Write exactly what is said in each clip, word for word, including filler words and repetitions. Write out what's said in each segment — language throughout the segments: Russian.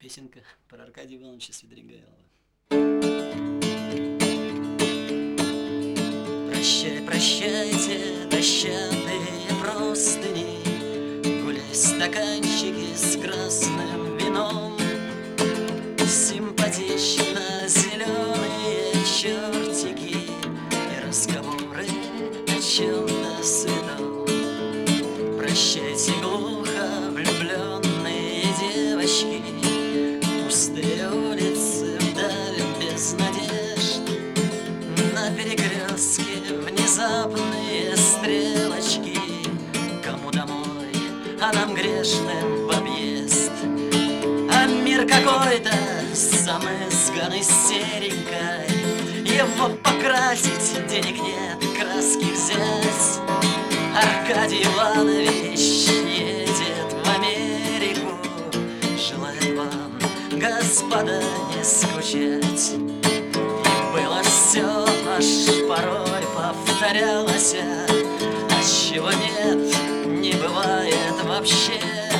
Песенка про Аркадия Ивановича Свидригайлова. Прощай, прощайте, дощатые простыни, гуляй, стаканчики с красным вином, симпатично зеленые чертики и разговоры о чем-то святом. Прощайте, глухо влюбленные девочки, пустые улицы вдаль без надежд, на перекрестке внезапные стрелочки. Кому домой, а нам грешным в объезд. А мир какой-то замызганный серенькой, его покрасить денег нет, краски взять. Аркадий Иванович едет в Америку, желает вам, господа, не скучать. И было все, аж порой повторялось, а чего нет, не бывает вообще.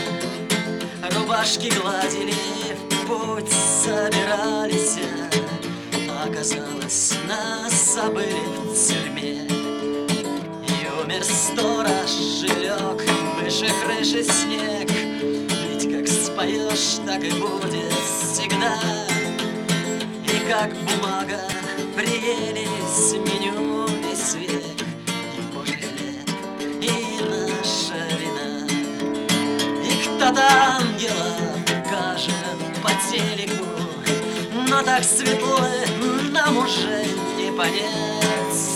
Рубашки гладили, в путь собирались, а оказалось, нас забыли в тюрьме. И умер сторож, и лег выше крыши снег. Ведь как споешь, так и будет всегда. И как бумага приелись меню весь век, и божий хлеб, и наша вина. И кто-то ангела покажет по телеку, но так светло нам уже не понять.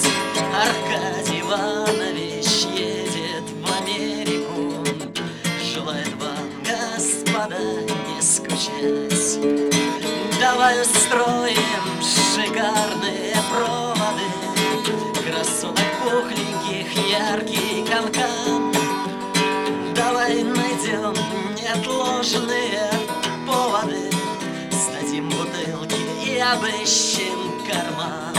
Аркадий Иванович едет в Америку, желает вам, господа, не скучать. Давай устроим шикарные проводы, красоток пухленьких, яркий канкан. Давай найдем неотложные поводы, сдадим бутылки и обыщем карман.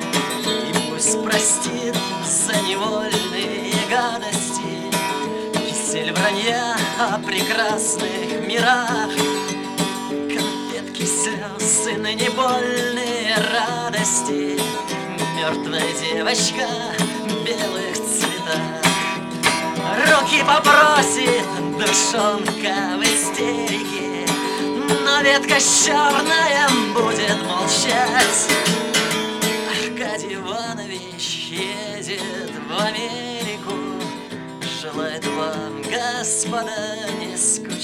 И пусть простит за невольные гадости, кисель вранья о прекрасных мирах, конфетки, слезы, ныне больные радости, мертвая девочка в белых цветах. Руки попросит душонка в истерике, но ветка черная будет молчать. Аркадий Иванович едет в Америку, желает вам, господа, не скучать.